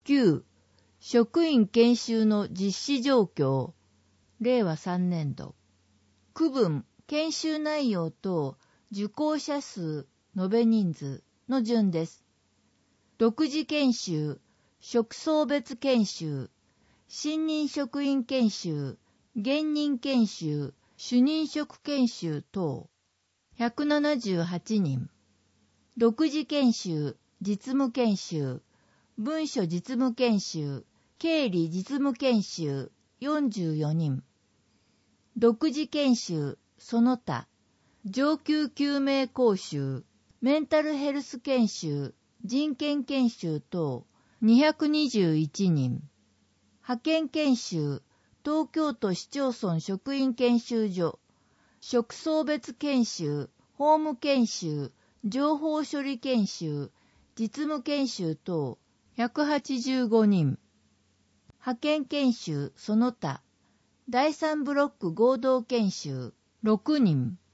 9. 職員研修の実施状況。令和3年度。区分、研修内容と受講者数、延べ人数の順です。独自研修、職層別研修、新任職員研修、現任研修、主任職研修等。178人。独自研修、実務研修、文書実務研修、経理実務研修、44人。独自研修、その他、上級救命講習、メンタルヘルス研修、人権研修等、221人。派遣研修、東京都市町村職員研修所、職層別研修、法務研修、情報処理研修、実務研修等、185人。派遣研修その他、第3ブロック合同研修、6人。